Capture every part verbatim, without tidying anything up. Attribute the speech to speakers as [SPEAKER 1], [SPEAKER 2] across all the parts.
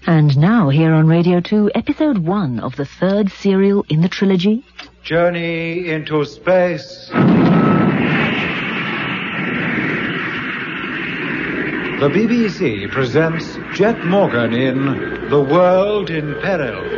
[SPEAKER 1] And now, here on Radio two, episode one of the third serial in the trilogy,
[SPEAKER 2] Journey into Space. The B B C presents Jet Morgan in The World in Peril.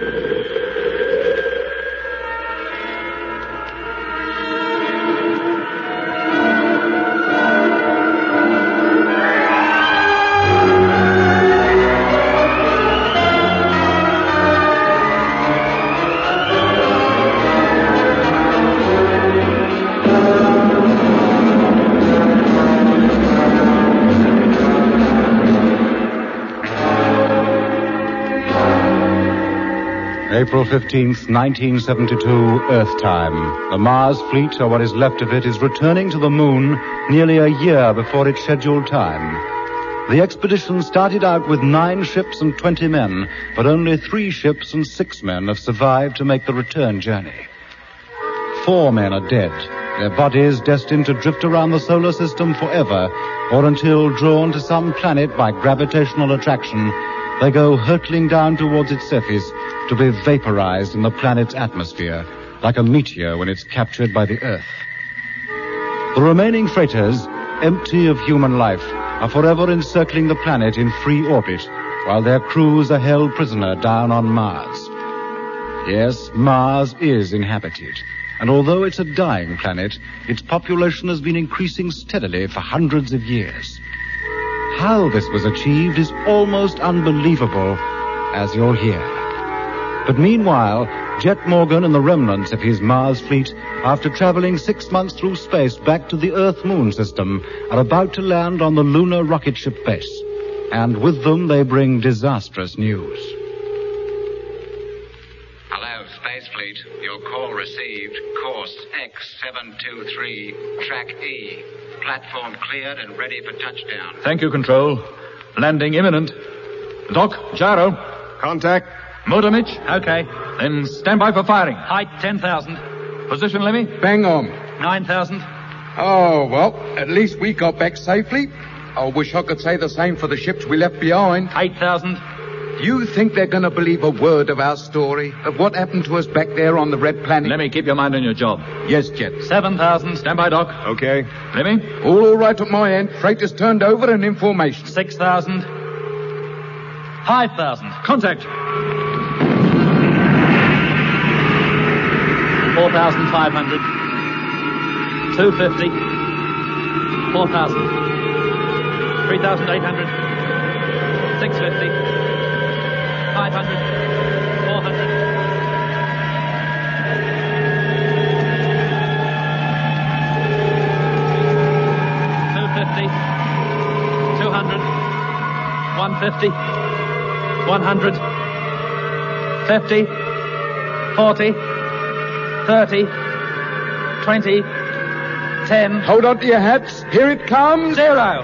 [SPEAKER 2] April fifteenth, nineteen seventy-two, Earth time. The Mars fleet, or what is left of it, is returning to the moon nearly a year before its scheduled time. The expedition started out with nine ships and twenty men, but only three ships and six men have survived to make the return journey. Four men are dead, their bodies destined to drift around the solar system forever, or until, drawn to some planet by gravitational attraction, they go hurtling down towards its surface to be vaporized in the planet's atmosphere, like a meteor when it's captured by the Earth. The remaining freighters, empty of human life, are forever encircling the planet in free orbit, while their crews are held prisoner down on Mars. Yes, Mars is inhabited, and although it's a dying planet, its population has been increasing steadily for hundreds of years. How this was achieved is almost unbelievable, as you'll hear. But meanwhile, Jet Morgan and the remnants of his Mars fleet, after traveling six months through space back to the Earth-Moon system, are about to land on the lunar rocket ship base. And with them, they bring disastrous news.
[SPEAKER 3] Hello, Space Fleet. Your call received. Course X seven two three, Track E. Platform cleared and ready for touchdown.
[SPEAKER 4] Thank you, Control. Landing imminent. Doc, gyro.
[SPEAKER 5] Contact.
[SPEAKER 4] Motor, Mitch. Okay. Then stand by for firing. Height ten thousand. Position, Lemmy?
[SPEAKER 5] Bang on.
[SPEAKER 4] nine thousand.
[SPEAKER 5] Oh, well, at least we got back safely. I wish I could say the same for the ships we left behind.
[SPEAKER 4] eight thousand.
[SPEAKER 5] You think they're going to believe a word of our story, of what happened to us back there on the Red Planet?
[SPEAKER 4] Lemmy, keep your mind on your job.
[SPEAKER 5] Yes, Jet.
[SPEAKER 4] seven thousand. Stand by, Doc.
[SPEAKER 5] Okay.
[SPEAKER 4] Lemmy?
[SPEAKER 5] All all right at my end. Freighters turned over and information.
[SPEAKER 4] six thousand. five thousand. Contact. four thousand five hundred. two fifty. four thousand. three thousand eight hundred. six fifty. five hundred. four hundred. two fifty. two hundred. one fifty. one hundred. fifty. forty. thirty. twenty. ten.
[SPEAKER 5] Hold on to your hats. Here it comes.
[SPEAKER 4] Zero.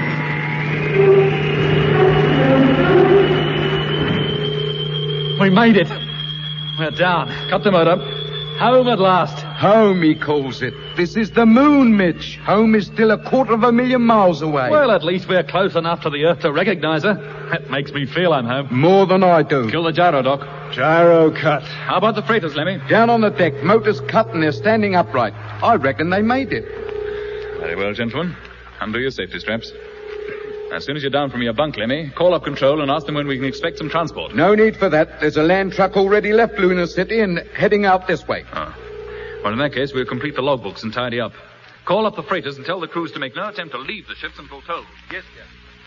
[SPEAKER 4] We made it. We're down. Cut the motor. Home at last.
[SPEAKER 5] Home, he calls it. This is the moon, Mitch. Home is still a quarter of a million miles away.
[SPEAKER 4] Well, at least we're close enough to the Earth to recognize her. That makes me feel I'm home.
[SPEAKER 5] More than I do.
[SPEAKER 4] Kill the gyro, Doc.
[SPEAKER 5] Gyro cut.
[SPEAKER 4] How about the freighters, Lemmy?
[SPEAKER 5] Down on the deck. Motors cut and they're standing upright. I reckon they made it.
[SPEAKER 4] Very well, gentlemen. Undo your safety straps. As soon as you're down from your bunk, Lemmy, call up Control and ask them when we can expect some transport.
[SPEAKER 5] No need for that. There's a land truck already left Lunar City and heading out this way.
[SPEAKER 4] Oh. Well, in that case, we'll complete the logbooks and tidy up. Call up the freighters and tell the crews to make no attempt to leave the ships until told. Yes, sir.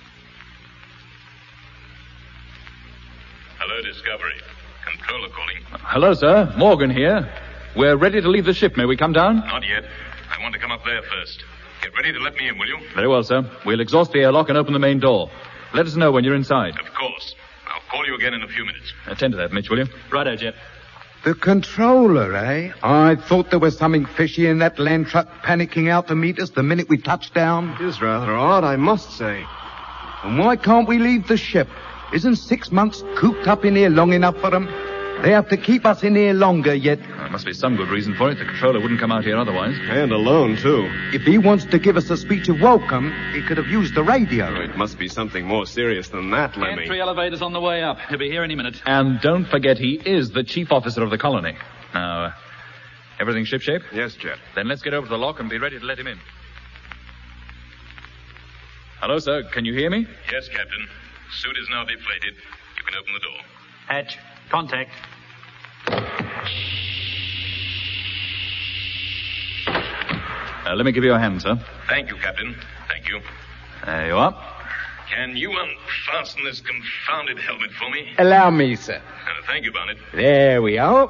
[SPEAKER 6] Hello, Discovery. Controller calling.
[SPEAKER 4] Uh, hello, sir. Morgan here. We're ready to leave the ship. May we come down?
[SPEAKER 6] Not yet. I want to come up there first. Get ready to let me in, will you?
[SPEAKER 4] Very well, sir. We'll exhaust the airlock and open the main door. Let us know when you're inside.
[SPEAKER 6] Of course. I'll call you again in a few minutes.
[SPEAKER 4] Attend to that, Mitch, will you? Righto, Jet.
[SPEAKER 5] The controller, eh? I thought there was something fishy in that land truck panicking out to meet us the minute we touched down.
[SPEAKER 7] It is rather odd, I must say.
[SPEAKER 5] And why can't we leave the ship? Isn't six months cooped up in here long enough for them? They have to keep us in here longer yet.
[SPEAKER 4] There must be some good reason for it. The controller wouldn't come out here otherwise.
[SPEAKER 7] And alone, too.
[SPEAKER 5] If he wants to give us a speech of welcome, he could have used the radio.
[SPEAKER 7] Oh, it must be something more serious than that, Lemmy.
[SPEAKER 8] Entry elevator's on the way up. He'll be here any minute.
[SPEAKER 4] And don't forget, he is the chief officer of the colony. Now, uh, everything shipshape?
[SPEAKER 7] Yes, Jet.
[SPEAKER 4] Then let's get over to the lock and be ready to let him in. Hello, sir. Can you hear me?
[SPEAKER 6] Yes, Captain. Suit is now deflated. You can open the door.
[SPEAKER 8] Hatch, contact.
[SPEAKER 4] Uh, let me give you a hand, sir.
[SPEAKER 6] Thank you, Captain. Thank you.
[SPEAKER 4] There you are.
[SPEAKER 6] Can you unfasten this confounded helmet for me?
[SPEAKER 5] Allow me, sir.
[SPEAKER 6] Uh, thank you, Barnett.
[SPEAKER 5] There we are.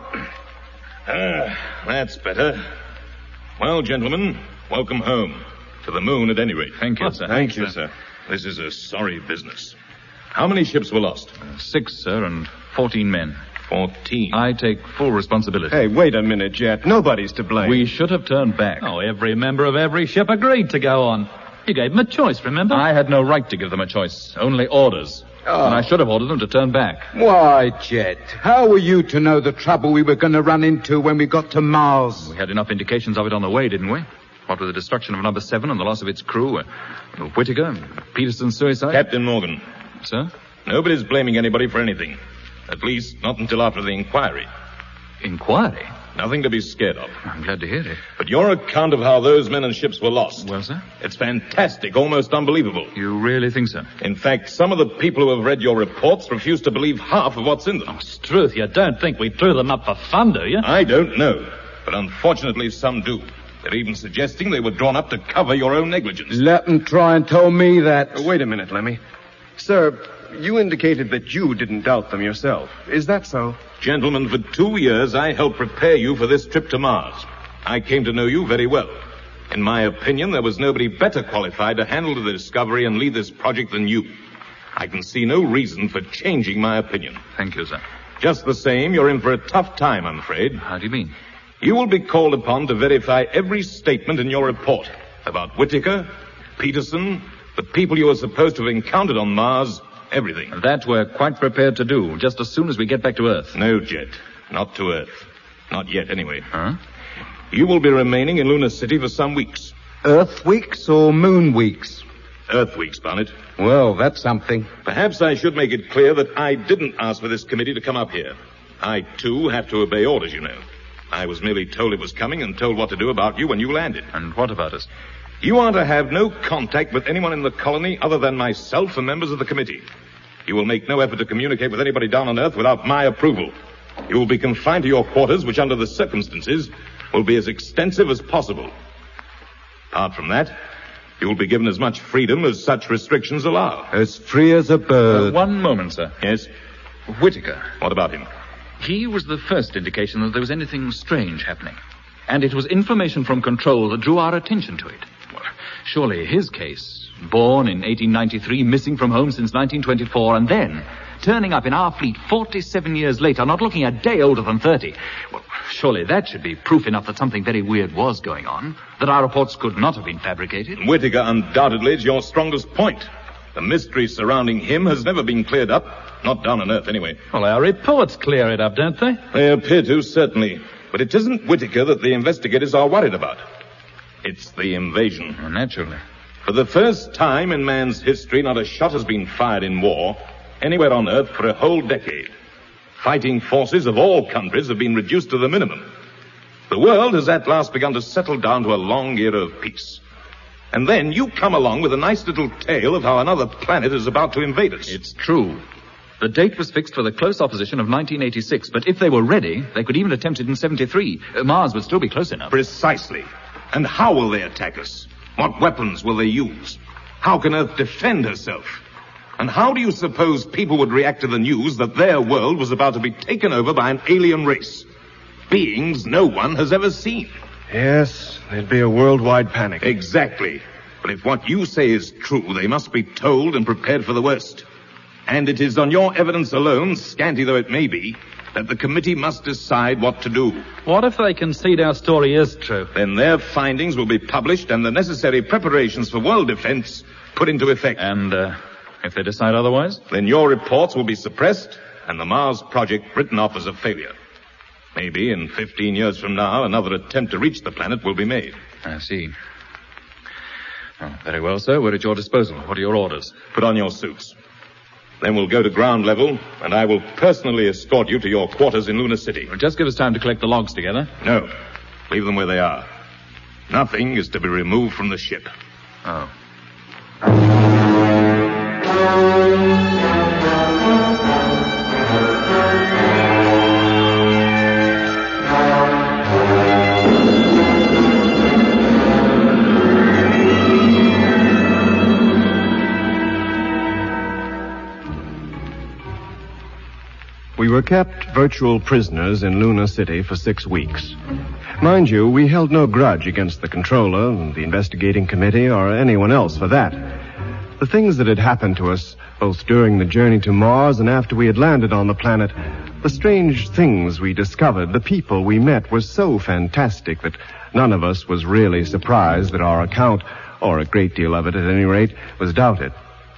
[SPEAKER 6] Ah, that's better. Well, gentlemen, welcome home. To the moon, at any rate.
[SPEAKER 4] Thank you, sir.
[SPEAKER 6] Thank you, sir. This is a sorry business. How many ships were lost?
[SPEAKER 4] Uh, six, sir, and fourteen men.
[SPEAKER 6] Fourteen.
[SPEAKER 4] I take full responsibility.
[SPEAKER 7] Hey, wait a minute, Jet. Nobody's to blame.
[SPEAKER 4] We should have turned back.
[SPEAKER 8] Oh, every member of every ship agreed to go on. You gave them a choice, remember?
[SPEAKER 4] I had no right to give them a choice. Only orders.
[SPEAKER 5] Oh.
[SPEAKER 4] And I should have ordered them to turn back.
[SPEAKER 5] Why, Jet, how were you to know the trouble we were going to run into when we got to Mars?
[SPEAKER 4] We had enough indications of it on the way, didn't we? What with the destruction of number seven and the loss of its crew, uh, Whittaker, Peterson's suicide.
[SPEAKER 6] Captain Morgan.
[SPEAKER 4] Sir?
[SPEAKER 6] Nobody's blaming anybody for anything. At least, not until after the inquiry.
[SPEAKER 4] Inquiry?
[SPEAKER 6] Nothing to be scared of.
[SPEAKER 4] I'm glad to hear it.
[SPEAKER 6] But your account of how those men and ships were lost.
[SPEAKER 4] Well, sir?
[SPEAKER 6] It's fantastic, almost unbelievable.
[SPEAKER 4] You really think so?
[SPEAKER 6] In fact, some of the people who have read your reports refuse to believe half of what's in them.
[SPEAKER 8] Oh, Struth, you don't think we drew them up for fun, do you?
[SPEAKER 6] I don't know. But unfortunately, some do. They're even suggesting they were drawn up to cover your own negligence.
[SPEAKER 5] Let them try and tell me that.
[SPEAKER 7] Uh, wait a minute, Lemmy. Sir, you indicated that you didn't doubt them yourself. Is that so?
[SPEAKER 6] Gentlemen, for two years, I helped prepare you for this trip to Mars. I came to know you very well. In my opinion, there was nobody better qualified to handle the discovery and lead this project than you. I can see no reason for changing my opinion.
[SPEAKER 4] Thank you, sir.
[SPEAKER 6] Just the same, you're in for a tough time, I'm afraid.
[SPEAKER 4] How do you mean?
[SPEAKER 6] You will be called upon to verify every statement in your report about Whittaker, Peterson, the people you are supposed to have encountered on Mars, everything.
[SPEAKER 4] That we're quite prepared to do, just as soon as we get back to Earth.
[SPEAKER 6] No, Jet. Not to Earth. Not yet, anyway.
[SPEAKER 4] Huh?
[SPEAKER 6] You will be remaining in Luna City for some weeks.
[SPEAKER 5] Earth weeks or moon weeks?
[SPEAKER 6] Earth weeks, Barnett.
[SPEAKER 5] Well, that's something.
[SPEAKER 6] Perhaps I should make it clear that I didn't ask for this committee to come up here. I, too, have to obey orders, you know. I was merely told it was coming and told what to do about you when you landed.
[SPEAKER 4] And what about us?
[SPEAKER 6] You are to have no contact with anyone in the colony other than myself and members of the committee. You will make no effort to communicate with anybody down on Earth without my approval. You will be confined to your quarters, which under the circumstances will be as extensive as possible. Apart from that, you will be given as much freedom as such restrictions allow.
[SPEAKER 5] As free as a bird.
[SPEAKER 4] Uh, one moment, sir.
[SPEAKER 6] Yes?
[SPEAKER 4] Whittaker.
[SPEAKER 6] What about him?
[SPEAKER 4] He was the first indication that there was anything strange happening. And it was information from Control that drew our attention to it. Well, surely his case, born in eighteen ninety-three, missing from home since nineteen twenty-four, and then turning up in our fleet forty-seven years later, not looking a day older than thirty. Well, surely that should be proof enough that something very weird was going on, that our reports could not have been fabricated.
[SPEAKER 6] Whittaker undoubtedly is your strongest point. The mystery surrounding him has never been cleared up. Not down on Earth, anyway.
[SPEAKER 8] Well, our reports clear it up, don't they?
[SPEAKER 6] They appear to, certainly. But it isn't Whittaker that the investigators are worried about. It's the invasion.
[SPEAKER 4] Well, naturally.
[SPEAKER 6] For the first time in man's history, not a shot has been fired in war anywhere on Earth for a whole decade. Fighting forces of all countries have been reduced to the minimum. The world has at last begun to settle down to a long era of peace. And then you come along with a nice little tale of how another planet is about to invade us.
[SPEAKER 4] It's true. The date was fixed for the close opposition of nineteen eighty-six, but if they were ready, they could even attempt it in seventy-three. Uh, Mars would still be close enough.
[SPEAKER 6] Precisely. And how will they attack us? What weapons will they use? How can Earth defend herself? And how do you suppose people would react to the news that their world was about to be taken over by an alien race? Beings no one has ever seen.
[SPEAKER 7] Yes, there'd be a worldwide panic.
[SPEAKER 6] Exactly. But if what you say is true, they must be told and prepared for the worst. And it is on your evidence alone, scanty though it may be, that the committee must decide what to do.
[SPEAKER 8] What if they concede our story is true?
[SPEAKER 6] Then their findings will be published and the necessary preparations for world defense put into effect.
[SPEAKER 4] And, uh, if they decide otherwise?
[SPEAKER 6] Then your reports will be suppressed and the Mars project written off as a failure. Maybe in fifteen years from now, another attempt to reach the planet will be made.
[SPEAKER 4] I see. Oh, very well, sir. We're at your disposal. What are your orders?
[SPEAKER 6] Put on your suits. Then we'll go to ground level, and I will personally escort you to your quarters in Luna City.
[SPEAKER 4] Well, just give us time to collect the logs together.
[SPEAKER 6] No. Leave them where they are. Nothing is to be removed from the ship.
[SPEAKER 4] Oh.
[SPEAKER 7] We were kept virtual prisoners in Luna City for six weeks. Mind you, we held no grudge against the controller, the investigating committee, or anyone else for that. The things that had happened to us, both during the journey to Mars and after we had landed on the planet, the strange things we discovered, the people we met, were so fantastic that none of us was really surprised that our account, or a great deal of it at any rate, was doubted.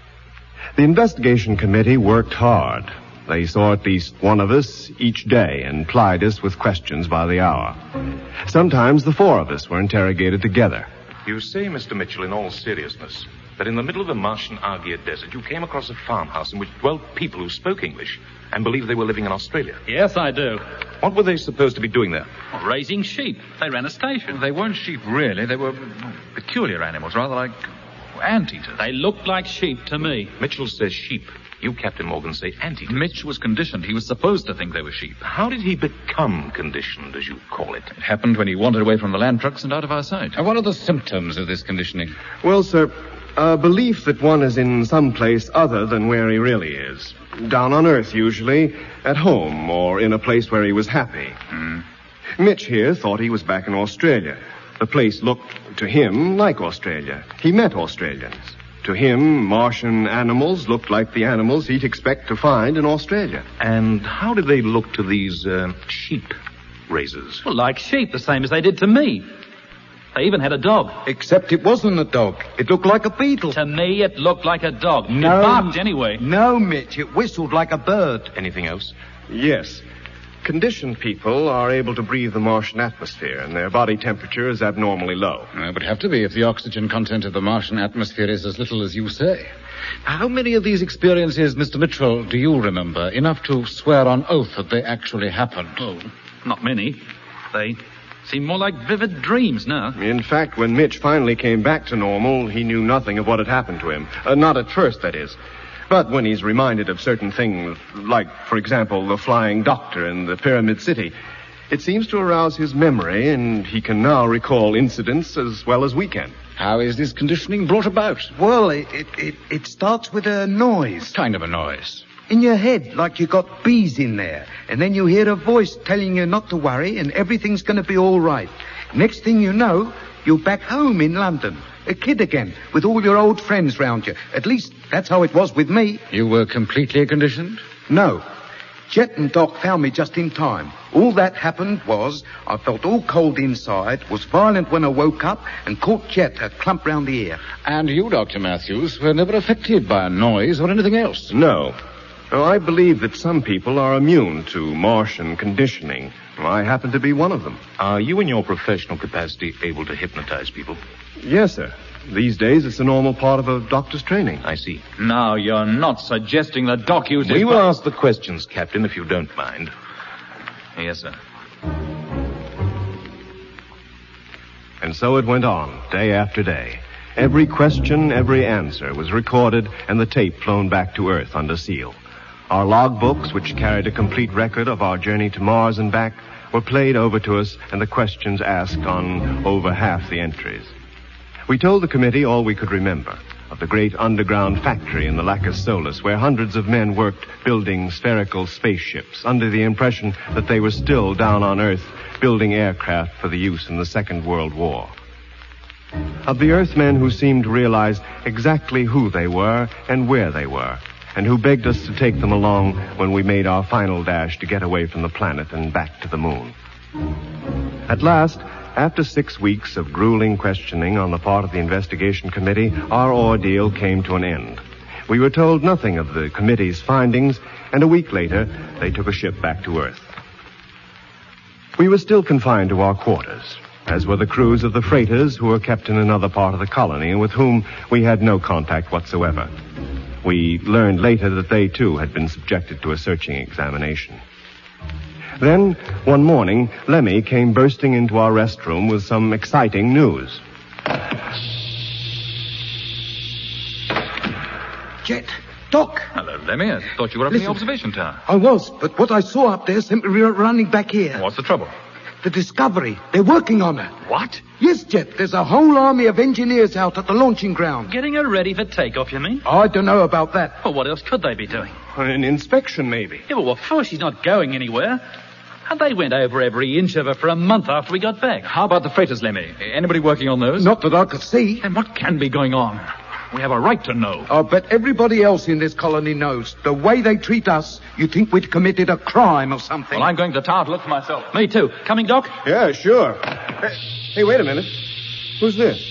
[SPEAKER 7] The investigation committee worked hard. They saw at least one of us each day and plied us with questions by the hour. Sometimes the four of us were interrogated together.
[SPEAKER 6] You say, Mister Mitchell, in all seriousness, that in the middle of the Martian Argia desert, you came across a farmhouse in which dwelt people who spoke English and believed they were living in Australia.
[SPEAKER 8] Yes, I do.
[SPEAKER 6] What were they supposed to be doing there?
[SPEAKER 8] Well, raising sheep. They ran a station.
[SPEAKER 4] They weren't sheep, really. They were peculiar animals, rather like anteaters.
[SPEAKER 8] They looked like sheep to me.
[SPEAKER 6] Mitchell says sheep. You, Captain Morgan, say anteaters.
[SPEAKER 4] Mitch was conditioned. He was supposed to think they were sheep.
[SPEAKER 6] How did he become conditioned, as you call it?
[SPEAKER 4] It happened when he wandered away from the land trucks and out of our sight.
[SPEAKER 9] And what are the symptoms of this conditioning?
[SPEAKER 7] Well, sir, a belief that one is in some place other than where he really is. Down on Earth, usually, at home, or in a place where he was happy.
[SPEAKER 4] Hmm.
[SPEAKER 7] Mitch here thought he was back in Australia. The place looked, to him, like Australia. He met Australians. To him, Martian animals looked like the animals he'd expect to find in Australia.
[SPEAKER 6] And how did they look to these uh, sheep raisers?
[SPEAKER 8] Well, like sheep, the same as they did to me. They even had a dog.
[SPEAKER 5] Except it wasn't a dog. It looked like a beetle.
[SPEAKER 8] To me, it looked like a dog.
[SPEAKER 5] No.
[SPEAKER 8] It barked anyway.
[SPEAKER 5] No, Mitch, it whistled like a bird.
[SPEAKER 6] Anything else?
[SPEAKER 7] Yes. Conditioned people are able to breathe the Martian atmosphere, and their body temperature is abnormally low.
[SPEAKER 9] It would have to be if the oxygen content of the Martian atmosphere is as little as you say. How many of these experiences, Mister Mitchell, do you remember? Enough to swear on oath that they actually happened?
[SPEAKER 8] Oh, not many. They seem more like vivid dreams now.
[SPEAKER 7] In fact, when Mitch finally came back to normal, he knew nothing of what had happened to him. Uh, not at first, that is. But when he's reminded of certain things, like, for example, the flying doctor in the Pyramid City, it seems to arouse his memory, and he can now recall incidents as well as we can.
[SPEAKER 9] How is this conditioning brought about?
[SPEAKER 5] Well, it, it, it, it starts with a noise.
[SPEAKER 9] What kind of a noise?
[SPEAKER 5] In your head, like you got bees in there. And then you hear a voice telling you not to worry and everything's going to be all right. Next thing you know, you're back home in London. A kid again, with all your old friends round you. At least, that's how it was with me.
[SPEAKER 9] You were completely conditioned?
[SPEAKER 5] No. Jet and Doc found me just in time. All that happened was, I felt all cold inside, was violent when I woke up, and caught Jet a clump round the ear.
[SPEAKER 9] And you, Doctor Matthews, were never affected by a noise or anything else?
[SPEAKER 7] No. No, I believe that some people are immune to Martian conditioning. I happen to be one of them.
[SPEAKER 6] Are you, in your professional capacity, able to hypnotize people?
[SPEAKER 7] Yes, sir. These days, it's a normal part of a doctor's training.
[SPEAKER 6] I see.
[SPEAKER 8] Now, you're not suggesting that Doc uses...
[SPEAKER 6] We will ask the questions, Captain, if you don't mind.
[SPEAKER 4] Yes, sir.
[SPEAKER 7] And so it went on, day after day. Every question, every answer was recorded and the tape flown back to Earth under seal. Our logbooks, which carried a complete record of our journey to Mars and back, were played over to us and the questions asked on over half the entries. We told the committee all we could remember of the great underground factory in the Lacus Solus where hundreds of men worked building spherical spaceships under the impression that they were still down on Earth building aircraft for the use in the Second World War. Of the Earthmen who seemed to realize exactly who they were and where they were, and who begged us to take them along when we made our final dash to get away from the planet and back to the moon. At last, after six weeks of grueling questioning on the part of the investigation committee, our ordeal came to an end. We were told nothing of the committee's findings, and a week later, they took a ship back to Earth. We were still confined to our quarters, as were the crews of the freighters who were kept in another part of the colony and with whom we had no contact whatsoever. We learned later that they, too, had been subjected to a searching examination. Then, one morning, Lemmy came bursting into our rest room with some exciting news.
[SPEAKER 5] Jet, Doc.
[SPEAKER 4] Hello, Lemmy. I thought you were up
[SPEAKER 5] Listen,
[SPEAKER 4] in the observation tower.
[SPEAKER 5] I was, but what I saw up there sent me running back here.
[SPEAKER 4] What's the trouble?
[SPEAKER 5] The Discovery. They're working on her.
[SPEAKER 4] What?
[SPEAKER 5] Yes, Jet. There's a whole army of engineers out at the launching ground.
[SPEAKER 8] Getting her ready for takeoff, you mean?
[SPEAKER 5] I don't know about that.
[SPEAKER 8] Well, what else could they be doing?
[SPEAKER 7] An inspection, maybe.
[SPEAKER 8] Yeah, well, of course she's not going anywhere. And they went over every inch of her for a month after we got back.
[SPEAKER 4] How about the freighters, Lemmy? Anybody working on those?
[SPEAKER 5] Not that I could see.
[SPEAKER 4] Then what can be going on? We have a right to know.
[SPEAKER 5] I bet everybody else in this colony knows. The way they treat us, you think we'd committed a crime or something.
[SPEAKER 4] Well, I'm going to the tower to look for myself.
[SPEAKER 8] Me too. Coming, Doc?
[SPEAKER 7] Yeah, sure. Hey, hey, wait a minute. Who's this?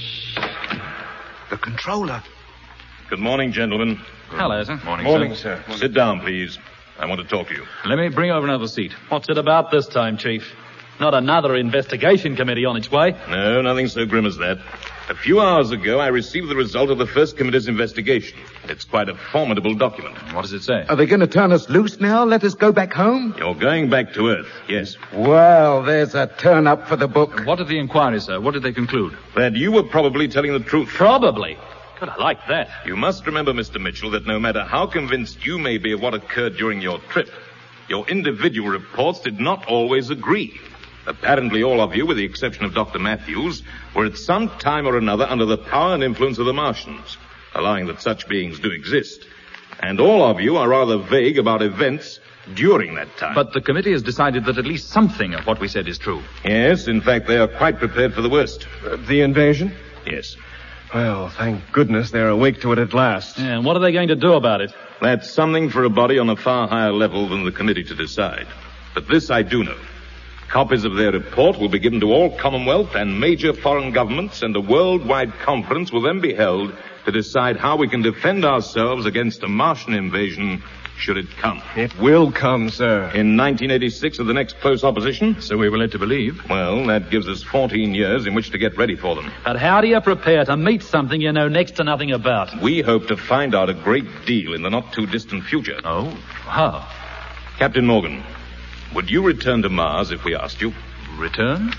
[SPEAKER 5] The controller.
[SPEAKER 6] Good morning, gentlemen.
[SPEAKER 8] Hello, sir.
[SPEAKER 4] Morning,
[SPEAKER 7] Morning,
[SPEAKER 4] sir.
[SPEAKER 7] sir.
[SPEAKER 6] Sit down, please. I want to talk to you.
[SPEAKER 4] Let me bring over another seat.
[SPEAKER 8] What's it about this time, Chief? Not another investigation committee on its way.
[SPEAKER 6] No, nothing so grim as that. A few hours ago, I received the result of the first committee's investigation. It's quite a formidable document.
[SPEAKER 4] What does it say?
[SPEAKER 5] Are they going to turn us loose now? Let us go back home?
[SPEAKER 6] You're going back to Earth, yes.
[SPEAKER 5] Well, there's a turn-up for the book.
[SPEAKER 4] What did the inquiry, sir? What did they conclude?
[SPEAKER 6] That you were probably telling the truth.
[SPEAKER 8] Probably. Good, I like that.
[SPEAKER 6] You must remember, Mister Mitchell, that no matter how convinced you may be of what occurred during your trip, your individual reports did not always agree. Apparently all of you, with the exception of Doctor Matthews, were at some time or another under the power and influence of the Martians, allowing that such beings do exist. And all of you are rather vague about events during that time.
[SPEAKER 4] But the committee has decided that at least something of what we said is true.
[SPEAKER 6] Yes, in fact, they are quite prepared for the worst.
[SPEAKER 7] Uh, the invasion?
[SPEAKER 6] Yes.
[SPEAKER 7] Well, thank goodness they're awake to it at last.
[SPEAKER 8] Yeah, and what are they going to do about it?
[SPEAKER 6] That's something for a body on a far higher level than the committee to decide. But this I do know. Copies of their report will be given to all Commonwealth and major foreign governments, and a worldwide conference will then be held to decide how we can defend ourselves against a Martian invasion should it come.
[SPEAKER 7] It will come, sir.
[SPEAKER 6] In nineteen eighty-six, of the next close opposition?
[SPEAKER 4] So we were led to believe.
[SPEAKER 6] Well, that gives us fourteen years in which to get ready for them.
[SPEAKER 8] But how do you prepare to meet something you know next to nothing about?
[SPEAKER 6] We hope to find out a great deal in the not-too-distant future.
[SPEAKER 4] Oh, how?
[SPEAKER 6] Captain Morgan, would you return to Mars if we asked you?
[SPEAKER 4] Return?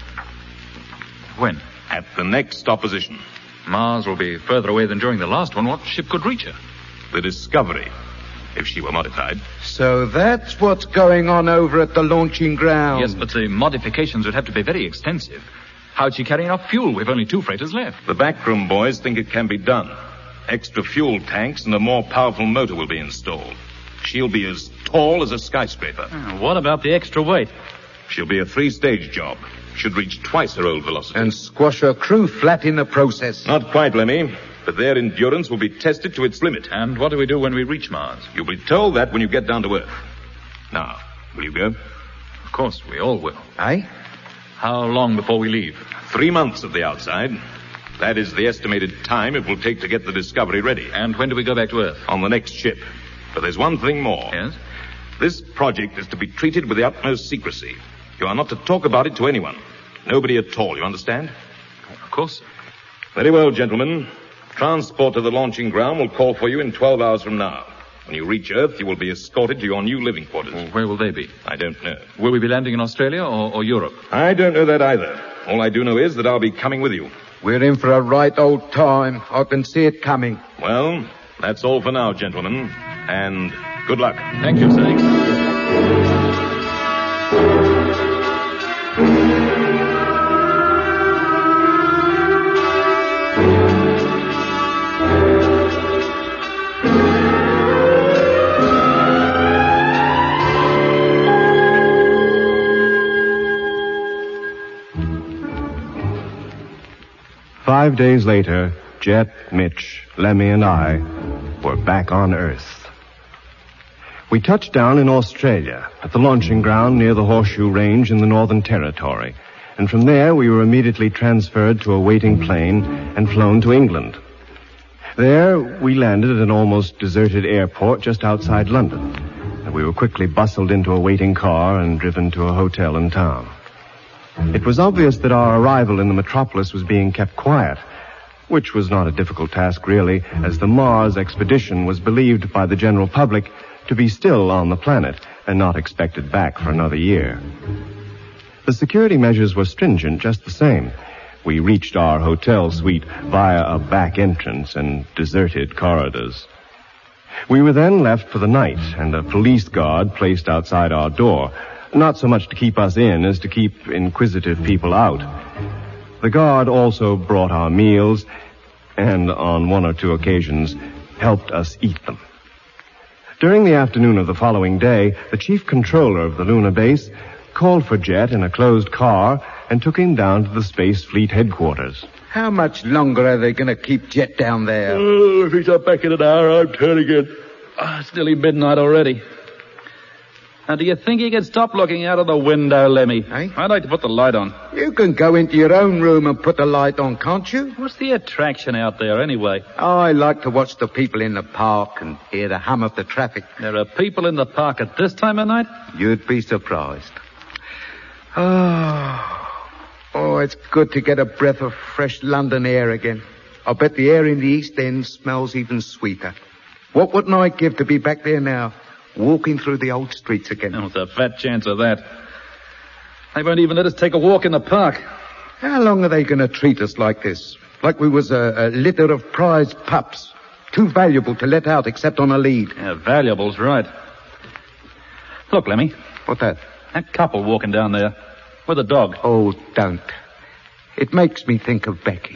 [SPEAKER 4] When?
[SPEAKER 6] At the next opposition.
[SPEAKER 4] Mars will be further away than during the last one. What ship could reach her?
[SPEAKER 6] The Discovery, if she were modified.
[SPEAKER 5] So that's what's going on over at the launching ground.
[SPEAKER 4] Yes, but the modifications would have to be very extensive. How'd she carry enough fuel? We've only two freighters left.
[SPEAKER 6] The backroom boys think it can be done. Extra fuel tanks and a more powerful motor will be installed. She'll be as tall as a skyscraper.
[SPEAKER 8] Uh, what about the extra weight?
[SPEAKER 6] She'll be a three-stage job. Should reach twice her old velocity.
[SPEAKER 5] And squash her crew flat in the process.
[SPEAKER 6] Not quite, Lemmy. But their endurance will be tested to its limit.
[SPEAKER 4] And what do we do when we reach Mars?
[SPEAKER 6] You'll be told that when you get down to Earth. Now, will you go?
[SPEAKER 4] Of course, we all will.
[SPEAKER 5] Aye?
[SPEAKER 4] How long before we leave?
[SPEAKER 6] Three months at the outside. That is the estimated time it will take to get the Discovery ready.
[SPEAKER 4] And when do we go back to Earth?
[SPEAKER 6] On the next ship. But there's one thing more.
[SPEAKER 4] Yes?
[SPEAKER 6] This project is to be treated with the utmost secrecy. You are not to talk about it to anyone. Nobody at all, you understand?
[SPEAKER 4] Of course, sir.
[SPEAKER 6] Very well, gentlemen. Transport to the launching ground will call for you in twelve hours from now. When you reach Earth, you will be escorted to your new living quarters.
[SPEAKER 4] Well, where will they be?
[SPEAKER 6] I don't know.
[SPEAKER 4] Will we be landing in Australia or, or Europe?
[SPEAKER 6] I don't know that either. All I do know is that I'll be coming with you.
[SPEAKER 5] We're in for a right old time. I can see it coming.
[SPEAKER 6] Well, that's all for now, gentlemen. And good luck.
[SPEAKER 4] Thank you, sir.
[SPEAKER 7] Five days later, Jet, Mitch, Lemmy, and I were back on Earth. We touched down in Australia, at the launching ground near the Horseshoe Range in the Northern Territory, and from there we were immediately transferred to a waiting plane and flown to England. There, we landed at an almost deserted airport just outside London. And we were quickly bustled into a waiting car and driven to a hotel in town. It was obvious that our arrival in the metropolis was being kept quiet, which was not a difficult task, really, as the Mars expedition was believed by the general public to be still on the planet and not expected back for another year. The security measures were stringent just the same. We reached our hotel suite via a back entrance and deserted corridors. We were then left for the night, and a police guard placed outside our door, not so much to keep us in as to keep inquisitive people out. The guard also brought our meals, and on one or two occasions helped us eat them. During the afternoon of the following day, the chief controller of the lunar base called for Jet in a closed car and took him down to the Space Fleet headquarters.
[SPEAKER 5] How much longer are they going to keep Jet down there?
[SPEAKER 8] Oh, if he's not back in an hour, I'm turning in. Oh, it's nearly midnight already. Now, do you think he can stop looking out of the window, Lemmy?
[SPEAKER 5] Eh?
[SPEAKER 8] I'd like to put the light on.
[SPEAKER 5] You can go into your own room and put the light on, can't you?
[SPEAKER 8] What's the attraction out there, anyway?
[SPEAKER 5] I like to watch the people in the park and hear the hum of the traffic.
[SPEAKER 8] There are people in the park at this time of night?
[SPEAKER 5] You'd be surprised. Oh, oh, it's good to get a breath of fresh London air again. I'll bet the air in the East End smells even sweeter. What wouldn't I give to be back there now, walking through the old streets again?
[SPEAKER 8] Oh, there's a fat chance of that. They won't even let us take a walk in the park.
[SPEAKER 5] How long are they going to treat us like this? Like we was a, a litter of prize pups, too valuable to let out except on a lead.
[SPEAKER 8] Yeah, valuable's right. Look, Lemmy.
[SPEAKER 5] What that?
[SPEAKER 8] That couple walking down there with a dog.
[SPEAKER 5] Oh, don't. It makes me think of Becky.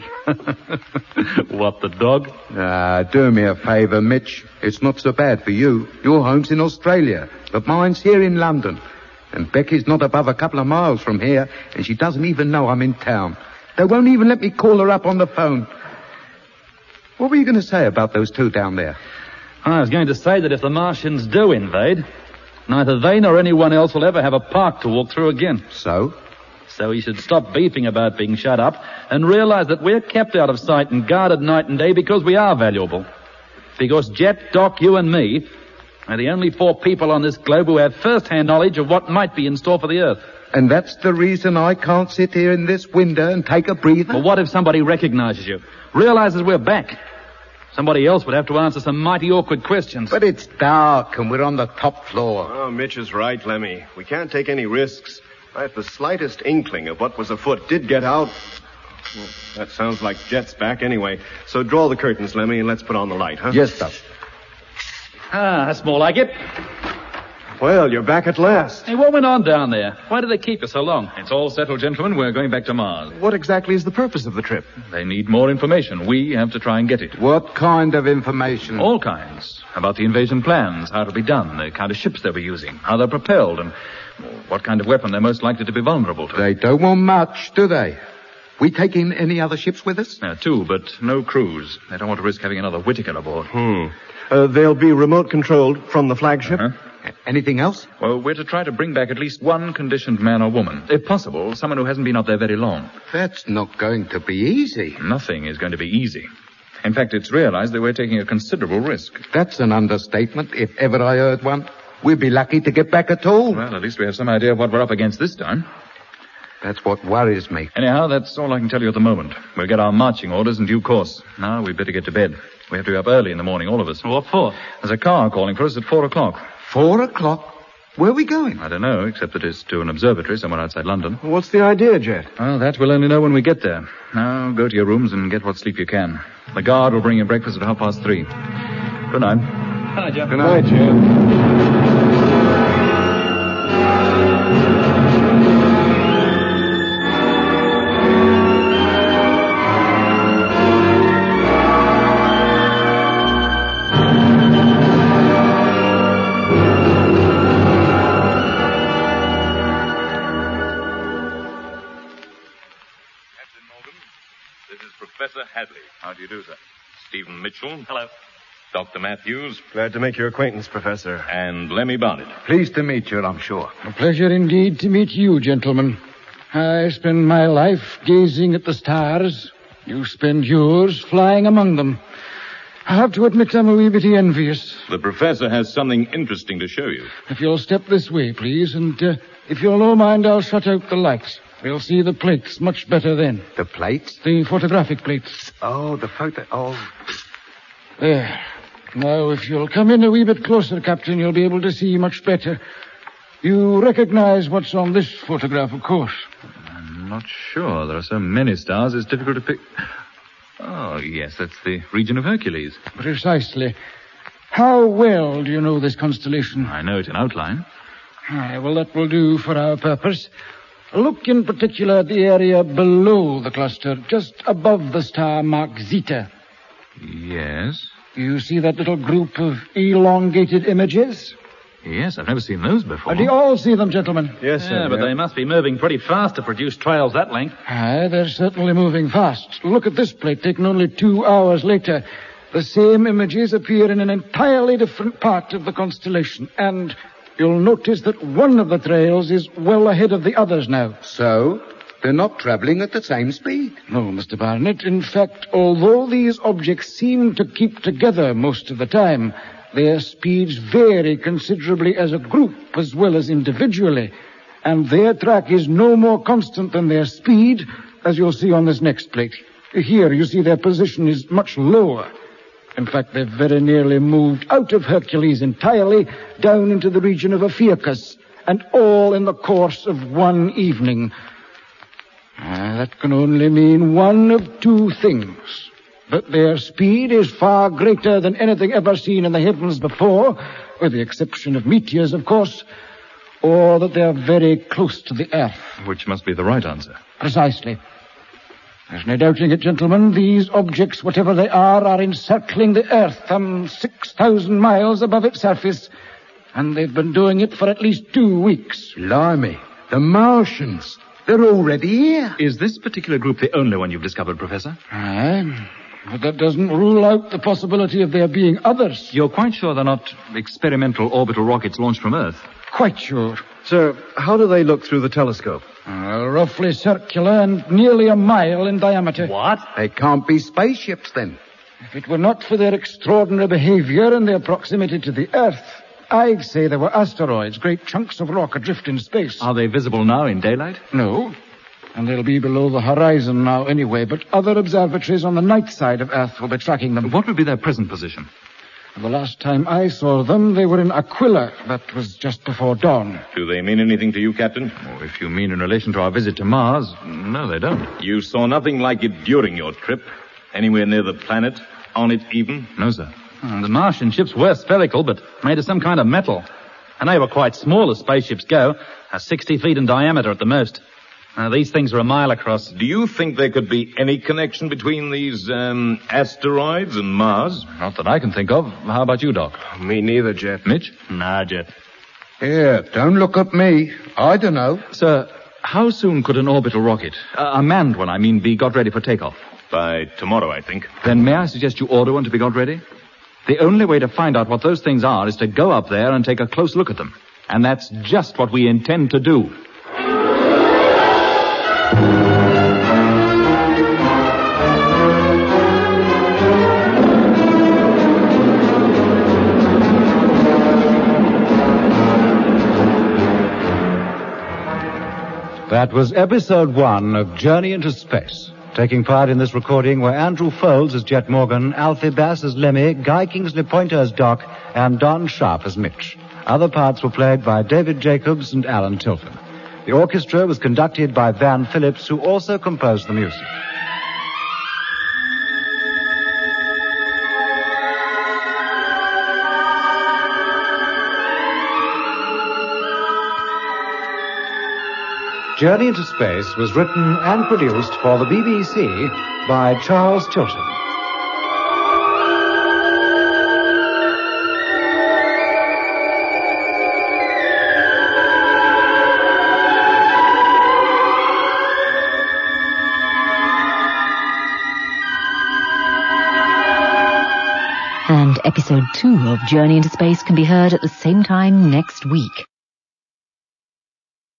[SPEAKER 8] What, the dog?
[SPEAKER 5] Ah, do me a favour, Mitch. It's not so bad for you. Your home's in Australia, but mine's here in London. And Becky's not above a couple of miles from here, and she doesn't even know I'm in town. They won't even let me call her up on the phone. What were you going to say about those two down there?
[SPEAKER 8] I was going to say that if the Martians do invade, neither they nor anyone else will ever have a park to walk through again.
[SPEAKER 5] So?
[SPEAKER 8] So he should stop beefing about being shut up and realize that we're kept out of sight and guarded night and day because we are valuable. Because Jet, Doc, you and me are the only four people on this globe who have first-hand knowledge of what might be in store for the Earth.
[SPEAKER 5] And that's the reason I can't sit here in this window and take a breather?
[SPEAKER 8] Well, what if somebody recognizes you, realizes we're back? Somebody else would have to answer some mighty awkward questions.
[SPEAKER 5] But it's dark and we're on the top floor.
[SPEAKER 7] Oh, Mitch is right, Lemmy. We can't take any risks. If the slightest inkling of what was afoot did get out... Well, that sounds like Jet's back anyway. So draw the curtains, Lemmy, and let's put on the light, huh?
[SPEAKER 5] Yes, Doc.
[SPEAKER 8] Ah, that's more like it.
[SPEAKER 7] Well, you're back at last.
[SPEAKER 8] Hey, what went on down there? Why did they keep you so long?
[SPEAKER 4] It's all settled, gentlemen. We're going back to Mars.
[SPEAKER 7] What exactly is the purpose of the trip?
[SPEAKER 4] They need more information. We have to try and get it.
[SPEAKER 5] What kind of information?
[SPEAKER 4] All kinds. About the invasion plans, how it'll be done, the kind of ships they'll be using, how they're propelled, and what kind of weapon they're most likely to be vulnerable to.
[SPEAKER 5] They don't want much, do they? We taking any other ships with us?
[SPEAKER 4] Uh, two, but no crews. They don't want to risk having another Whittaker aboard.
[SPEAKER 7] Hmm. Uh, they'll be remote controlled from the flagship?
[SPEAKER 4] Uh-huh.
[SPEAKER 5] Anything else?
[SPEAKER 4] Well, we're to try to bring back at least one conditioned man or woman. If possible, someone who hasn't been out there very long.
[SPEAKER 5] That's not going to be easy.
[SPEAKER 4] Nothing is going to be easy. In fact, it's realized that we're taking a considerable risk.
[SPEAKER 5] That's an understatement, if ever I heard one. We'd be lucky to get back at all.
[SPEAKER 4] Well, at least we have some idea of what we're up against this time.
[SPEAKER 5] That's what worries me.
[SPEAKER 4] Anyhow, that's all I can tell you at the moment. We'll get our marching orders in due course. Now, we'd better get to bed. We have to be up early in the morning, all of us.
[SPEAKER 8] What for?
[SPEAKER 4] There's a car calling for us at four o'clock.
[SPEAKER 5] Four o'clock? Where are we going?
[SPEAKER 4] I don't know, except that it's to an observatory somewhere outside London.
[SPEAKER 7] What's the idea, Jet?
[SPEAKER 4] Well, that we'll only know when we get there. Now, go to your rooms and get what sleep you can. The guard will bring you breakfast at half past three. Good night.
[SPEAKER 8] Hi, Jeff.
[SPEAKER 7] Good night, Jet.
[SPEAKER 6] Professor Hadley.
[SPEAKER 4] How do you do, sir?
[SPEAKER 6] Stephen Mitchell.
[SPEAKER 8] Hello.
[SPEAKER 6] Doctor Matthews.
[SPEAKER 7] Glad to make your acquaintance, Professor.
[SPEAKER 6] And Lemmy Barnett.
[SPEAKER 5] Pleased to meet you, I'm sure.
[SPEAKER 10] A pleasure indeed to meet you, gentlemen. I spend my life gazing at the stars. You spend yours flying among them. I have to admit I'm a wee bit envious.
[SPEAKER 6] The professor has something interesting to show you.
[SPEAKER 10] If you'll step this way, please, and uh, if you'll no mind, I'll shut out the lights. We'll see the plates much better then.
[SPEAKER 5] The plates?
[SPEAKER 10] The photographic plates.
[SPEAKER 5] Oh, the photo... Oh.
[SPEAKER 10] There. Now, if you'll come in a wee bit closer, Captain, you'll be able to see much better. You recognize what's on this photograph, of course.
[SPEAKER 4] I'm not sure. There are so many stars, it's difficult to pick... Oh, yes, that's the region of Hercules.
[SPEAKER 10] Precisely. How well do you know this constellation?
[SPEAKER 4] I know it in outline.
[SPEAKER 10] Aye, well, that will do for our purpose. Look in particular at the area below the cluster, just above the star marked Zeta.
[SPEAKER 4] Yes.
[SPEAKER 10] You see that little group of elongated images?
[SPEAKER 4] Yes, I've never seen those before.
[SPEAKER 10] Do you all see them, gentlemen?
[SPEAKER 8] Yes, sir. Yeah, but they must be moving pretty fast to produce trails that length.
[SPEAKER 10] Aye, they're certainly moving fast. Look at this plate taken only two hours later. The same images appear in an entirely different part of the constellation, and you'll notice that one of the trails is well ahead of the others now.
[SPEAKER 5] So, they're not traveling at the same speed?
[SPEAKER 10] No, Mister Barnett. In fact, although these objects seem to keep together most of the time, their speeds vary considerably as a group as well as individually, and their track is no more constant than their speed, as you'll see on this next plate. Here, you see their position is much lower. In fact, they've very nearly moved out of Hercules entirely, down into the region of Ophiuchus, and all in the course of one evening. Uh, that can only mean one of two things. That their speed is far greater than anything ever seen in the heavens before, with the exception of meteors, of course, or that they're very close to the Earth.
[SPEAKER 4] Which must be the right answer.
[SPEAKER 10] Precisely. There's no doubting it, gentlemen. These objects, whatever they are, are encircling the Earth some six thousand miles above its surface, and they've been doing it for at least two weeks.
[SPEAKER 5] Blimey, the Martians. They're already here.
[SPEAKER 4] Is this particular group the only one you've discovered, Professor?
[SPEAKER 10] Aye. But that doesn't rule out the possibility of there being others.
[SPEAKER 4] You're quite sure they're not experimental orbital rockets launched from Earth?
[SPEAKER 10] Quite sure.
[SPEAKER 7] Sir, how do they look through the telescope?
[SPEAKER 10] Uh, roughly circular and nearly a mile in diameter.
[SPEAKER 8] What?
[SPEAKER 5] They can't be spaceships, then.
[SPEAKER 10] If it were not for their extraordinary behavior and their proximity to the Earth, I'd say they were asteroids, great chunks of rock adrift in space.
[SPEAKER 4] Are they visible now in daylight?
[SPEAKER 10] No. And they'll be below the horizon now anyway, but other observatories on the night side of Earth will be tracking them.
[SPEAKER 4] What would be their present position?
[SPEAKER 10] The last time I saw them, they were in Aquila. That was just before dawn.
[SPEAKER 6] Do they mean anything to you, Captain?
[SPEAKER 4] Oh, if you mean in relation to our visit to Mars, no, they don't.
[SPEAKER 6] You saw nothing like it during your trip? Anywhere near the planet? On it even?
[SPEAKER 4] No, sir.
[SPEAKER 8] Oh, the Martian ships were spherical, but made of some kind of metal. And they were quite small as spaceships go, uh, sixty feet in diameter at the most. Uh, these things are a mile across.
[SPEAKER 6] Do you think there could be any connection between these, um, asteroids and Mars?
[SPEAKER 4] Not that I can think of. How about you, Doc?
[SPEAKER 7] Me neither, Jet.
[SPEAKER 4] Mitch?
[SPEAKER 8] Nah, Jet.
[SPEAKER 5] Here, don't look at me. I don't know.
[SPEAKER 4] Sir, how soon could an orbital rocket, uh, a manned one, I mean, be got ready for takeoff?
[SPEAKER 6] By tomorrow, I think.
[SPEAKER 4] Then may I suggest you order one to be got ready? The only way to find out what those things are is to go up there and take a close look at them. And that's just what we intend to do.
[SPEAKER 2] That was episode one of Journey into Space. Taking part in this recording were Andrew Foulds as Jet Morgan, Alfie Bass as Lemmy, Guy Kingsley Pointer as Doc, and Don Sharp as Mitch. Other parts were played by David Jacobs and Alan Tilton. The orchestra was conducted by Van Phillips, who also composed the music. Journey into Space was written and produced for the B B C by Charles Tilton.
[SPEAKER 1] And episode two of Journey into Space can be heard at the same time next week.